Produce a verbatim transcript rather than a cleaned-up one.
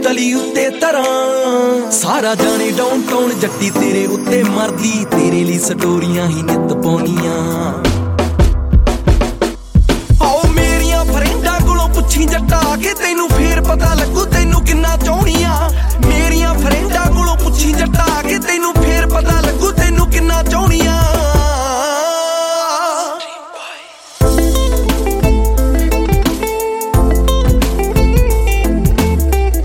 ਤਲੀ ਉੱਤੇ ਤਰਾਂ ਸਾਰਾ ਜਾਣੇ ਡਾਊਨ ਟਾਊਨ ਜੱਟੀ ਤੇਰੇ ਉੱਤੇ ਮਰਦੀ ਤੇਰੇ ਲਈ ਸਟੋਰੀਆਂ ਹੀ ਨਿੱਤ ਪਾਉਣੀ